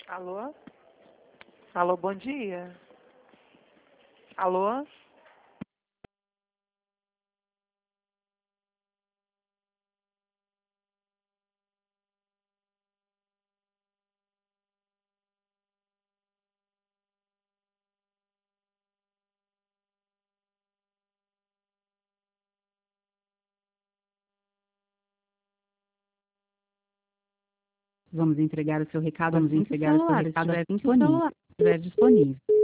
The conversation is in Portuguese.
Alô? Alô, bom dia. Alô? Vamos entregar o seu recado assim que o celular estiver disponível.